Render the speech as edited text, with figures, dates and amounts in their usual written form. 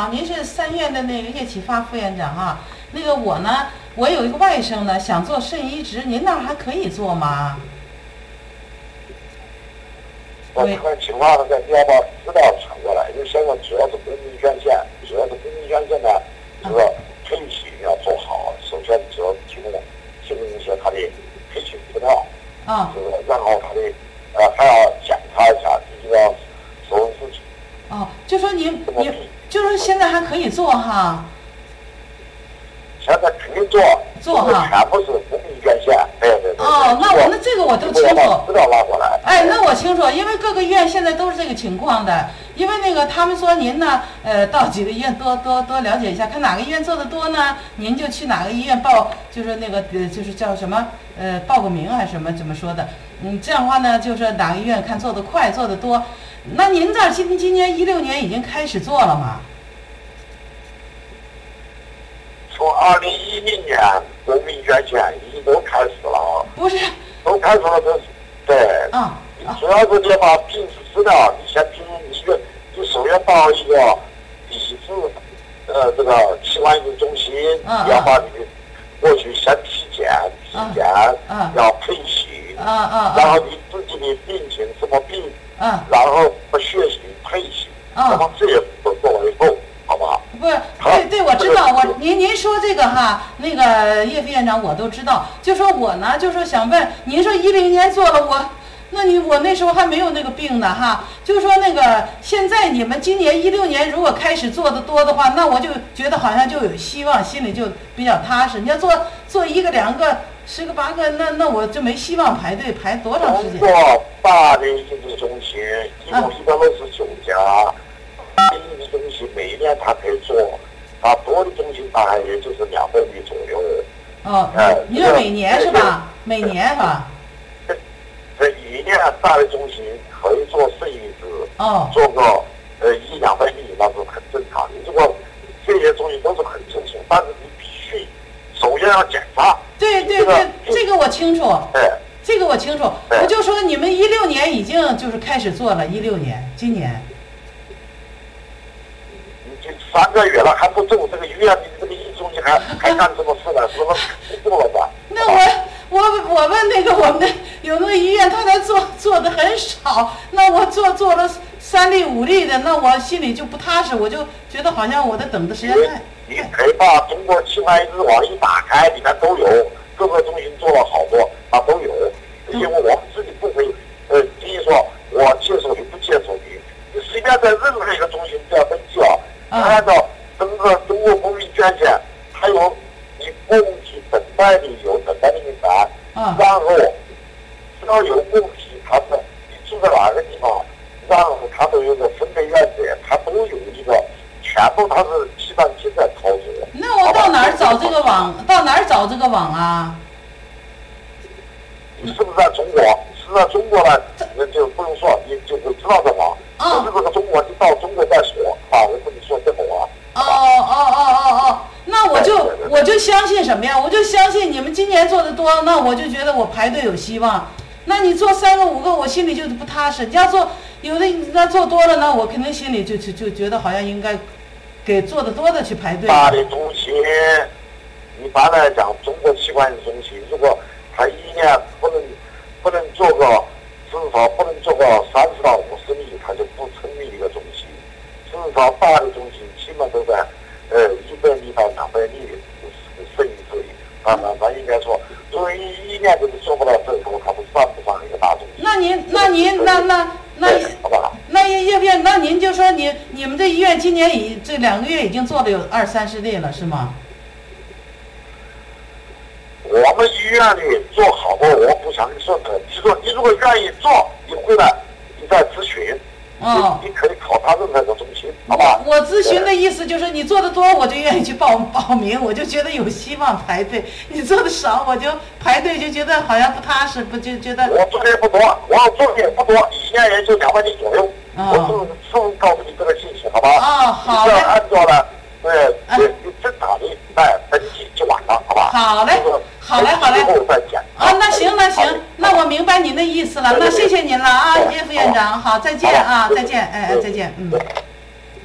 好，您是3院的那个叶启发副院长啊。那个我呢，我有一个外甥呢，想做肾移植，您那儿还可以做吗？ 我看情况呢，你要把资料传过来，因为现在主要是公民捐献，呢，就是培训要做好。首先主要提供一些他的培训资料，就是然后他的还要检查一下这个手术事情。 就说您就是现在还可以做哈。 现在肯定做哈，全部是公民捐献，对。 那这个我都清楚。 资料拉过来。 那我清楚，因为各个医院现在都是这个情况的。因为那个他们说您呢，到几个医院多了解一下，看哪个医院做的多呢，您就去哪个医院报，就是那个就是叫什么报个名还是什么怎么说的？这样的话呢，就是哪个医院看做的快做的多。那您这儿今年16年已经开始做了吗？ 从2010年公民捐献已经都开始了。 不是， 都开始了，这是对。主要是你把病史资料，你先评你首先到一个地址，这个器官移植中心，要把你过去先体检，要培训，然后你自己的病情什么病，然后学习培训，那么这些都做了以后，好不好？ 不是，对，我知道，您说这个哈，那个叶副院长我都知道。就说我呢，就说想问，您说10年做了我那时候还没有那个病呢哈。就说那个现在你们今年16年如果开始做的多的话，那我就觉得好像就有希望，心里就比较踏实。你要做1个2个10个8个，那我就没希望排队排多长时间？ 做大的移植中心一共169家。移植中心每年它可以做，它多的中心大概也就是200例左右。 你说每年是吧？每年是吧？ 这1年大的中心可以做肾移植，做个100-200例，那是很正常。你如果这些中心都是很正常，但是你必须首先要检查。 对，这个我清楚。这个我清楚。我就说你们16年已经就是开始做了，16年，今年。 3个月了还不做，这个医院你这个移植中心还干什么事呢？是不是做了吧？ 那我问那个我们的有那个医院，他才做的很少，那我做了3例5例的，那我心里就不踏实，我就觉得好像我的等的时间太。 你可以把中国器官移植网一打开，里面都有，各个中心做了好多，都有。因为我们自己不会，第一说我接受你不接受你随便在任何一个中心只要登记按照整个中国公民捐献，还有你共体等待的名单，然后只要有共体，他是你住在哪个地方，然后他都有个分配原则，他都有一个全部他是计算机在操作。 那我到哪儿找这个网？到哪儿找这个网啊？ 你是不是在中国？是在中国呢，那就不用说，你就会知道这网。不是这个中国，你到中国再说我跟你说这个网。 那我就相信什么呀？我就相信你们今年做的多，那我就觉得我排队有希望。那你做3个5个，我心里就不踏实。你要做有的那做多了，那我肯定心里就觉得好像应该给做的多的去排队。 大的中心，一般来讲，中国器官移植中心，如果他1年不能做个至少不能做个30到50例，他就不成立一个中心。至少大的中心起码都在100例到200例肾移植里。那应该说，作为1年都做不到这个，他不算不上一个大中心。 那叶副院，那您就说你们这医院今年这2个月已经做了有20-30例了，是吗？ 我们医院里做好多，我不想跟你说的。你如果愿意做，你回来你再咨询。你可以考他任何一个中心，好吧？ 我咨询的意思就是你做的多，我就愿意去报名，我就觉得有希望排队。你做的少，我就排队就觉得好像不踏实，不就觉得。 我做的也不多，我做的也不多，1年也就200例左右。我是告诉你这个信息，好吧？ 好的。你按照了，你正常的来登记就完了，好吧？ 好嘞。 以后再讲。 那行，那我明白您的意思了，那谢谢您了啊，叶副院长，好，再见啊，再见，再见，